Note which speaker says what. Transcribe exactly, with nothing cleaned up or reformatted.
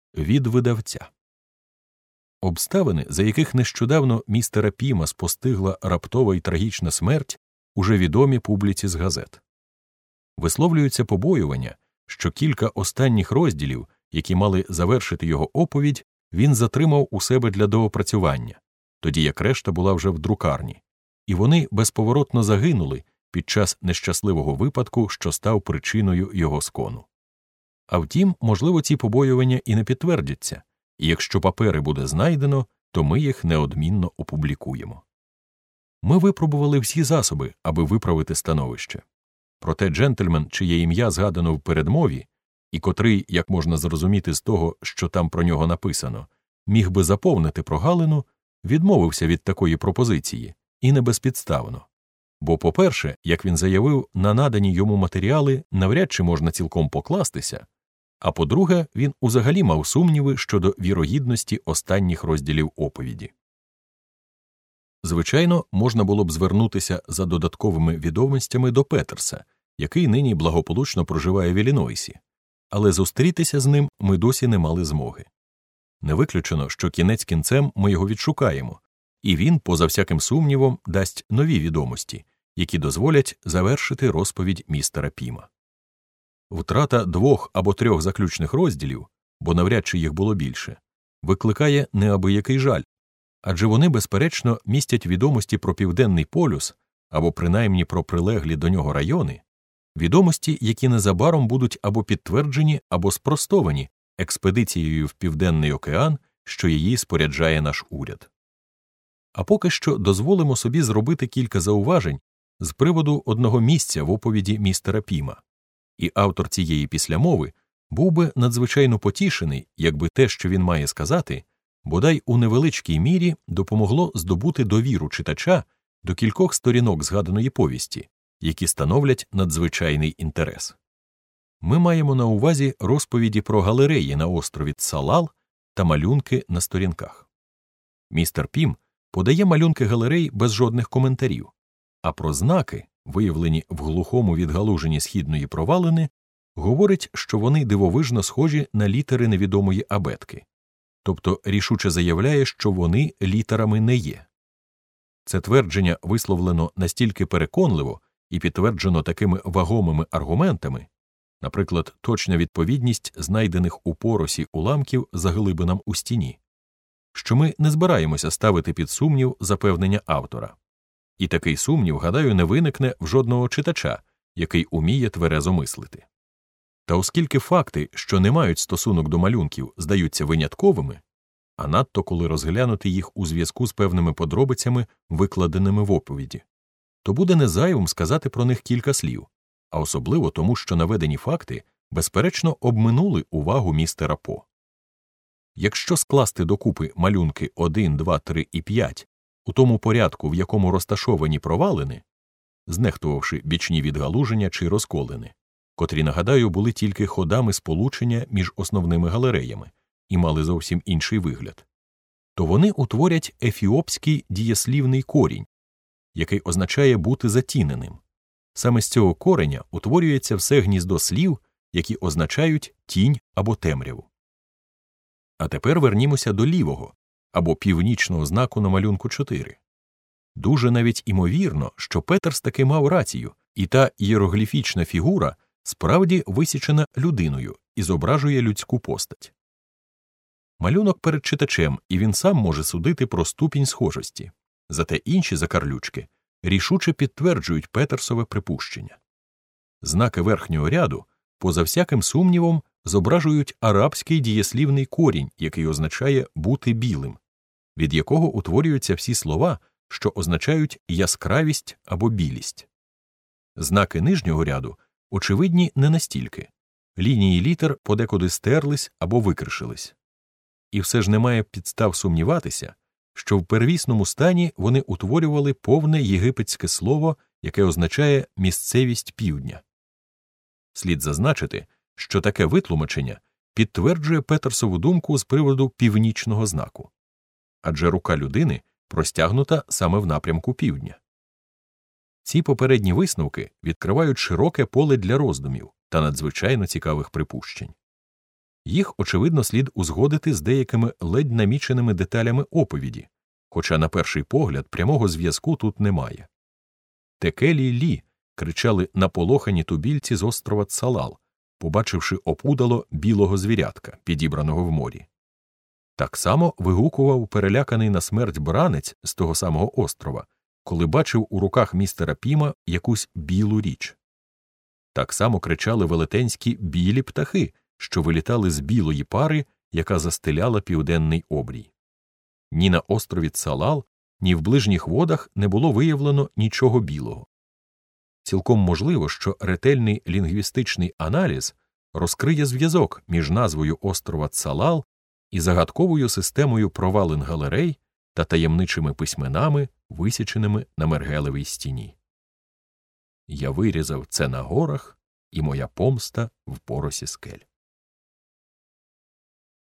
Speaker 1: від видавця. Обставини, за яких нещодавно містера Піма спостигла раптова і трагічна смерть, уже відомі публіці з газет. Висловлюються побоювання, що кілька останніх розділів, які мали завершити його оповідь, він затримав у себе для доопрацювання, тоді як решта була вже в друкарні, і вони безповоротно загинули під час нещасливого випадку, що став причиною його скону. А втім, можливо, ці побоювання і не підтвердяться, і якщо папери буде знайдено, то ми їх неодмінно опублікуємо. Ми випробували всі засоби, аби виправити становище. Проте джентльмен, чиє ім'я згадано в передмові, і котрий, як можна зрозуміти з того, що там про нього написано, міг би заповнити прогалину, відмовився від такої пропозиції, і не безпідставно. Бо, по-перше, як він заявив, на надані йому матеріали навряд чи можна цілком покластися, а по-друге, він узагалі мав сумніви щодо вірогідності останніх розділів оповіді. Звичайно, можна було б звернутися за додатковими відомостями до Петерса, який нині благополучно проживає в Іллінойсі, але зустрітися з ним ми досі не мали змоги. Не виключено, що кінець кінцем ми його відшукаємо, і він, поза всяким сумнівом, дасть нові відомості, які дозволять завершити розповідь містера Піма. Втрата двох або трьох заключних розділів, бо навряд чи їх було більше, викликає неабиякий жаль, адже вони, безперечно, містять відомості про Південний полюс, або принаймні про прилеглі до нього райони, відомості, які незабаром будуть або підтверджені, або спростовані експедицією в Південний океан, що її споряджає наш уряд. А поки що дозволимо собі зробити кілька зауважень з приводу одного місця в оповіді містера Піма. І автор цієї післямови був би надзвичайно потішений, якби те, що він має сказати, бодай у невеличкій мірі допомогло здобути довіру читача до кількох сторінок згаданої повісті, які становлять надзвичайний інтерес. Ми маємо на увазі розповіді про галереї на острові Цалал та малюнки на сторінках. Містер Пім подає малюнки галерей без жодних коментарів, а про знаки, виявлені в глухому відгалуженні східної провалини, говорить, що вони дивовижно схожі на літери невідомої абетки, тобто рішуче заявляє, що вони літерами не є. Це твердження висловлено настільки переконливо і підтверджено такими вагомими аргументами, наприклад, точна відповідність знайдених у поросі уламків заглибинам у стіні, що ми не збираємося ставити під сумнів запевнення автора. І такий сумнів, гадаю, не виникне в жодного читача, який уміє тверезо мислити. Та оскільки факти, що не мають стосунок до малюнків, здаються винятковими, а надто коли розглянути їх у зв'язку з певними подробицями, викладеними в оповіді, то буде незайвим сказати про них кілька слів, а особливо тому, що наведені факти, безперечно, обминули увагу містера По. Якщо скласти докупи малюнки один, два, три і п'ять у тому порядку, в якому розташовані провалини, знехтувавши бічні відгалуження чи розколини, котрі, нагадаю, були тільки ходами сполучення між основними галереями і мали зовсім інший вигляд, то вони утворять ефіопський дієслівний корінь, який означає бути затіненим. Саме з цього кореня утворюється все гніздо слів, які означають тінь або темряву. А тепер вернімося до лівого, або північного знаку на малюнку чотири. Дуже навіть імовірно, що Петерс таки мав рацію, і та ієрогліфічна фігура справді висічена людиною і зображує людську постать. Малюнок перед читачем, і він сам може судити про ступінь схожості. Зате інші закарлючки рішуче підтверджують Петерсове припущення. Знаки верхнього ряду, поза всяким сумнівом, зображують арабський дієслівний корінь, який означає «бути білим», від якого утворюються всі слова, що означають яскравість або білість. Знаки нижнього ряду очевидні не настільки. Лінії літер подекуди стерлись або викришились. І все ж немає підстав сумніватися, що в первісному стані вони утворювали повне єгипетське слово, яке означає «місцевість півдня». Слід зазначити, що таке витлумачення підтверджує Петерсову думку з приводу північного знаку. Адже рука людини простягнута саме в напрямку півдня. Ці попередні висновки відкривають широке поле для роздумів та надзвичайно цікавих припущень. Їх, очевидно, слід узгодити з деякими ледь наміченими деталями оповіді, хоча на перший погляд прямого зв'язку тут немає. «Текелі лі!» – кричали наполохані тубільці з острова Цалал, побачивши опудало білого звірятка, підібраного в морі. Так само вигукував переляканий на смерть бранець з того самого острова, коли бачив у руках містера Піма якусь білу річ. Так само кричали велетенські білі птахи, що вилітали з білої пари, яка застеляла південний обрій. Ні на острові Цалал, ні в ближніх водах не було виявлено нічого білого. Цілком можливо, що ретельний лінгвістичний аналіз розкриє зв'язок між назвою острова Цалал і загадковою системою провалин галерей та таємничими письменами, висіченими на мергелевій стіні. Я вирізав це на горах, і моя помста в поросі скель.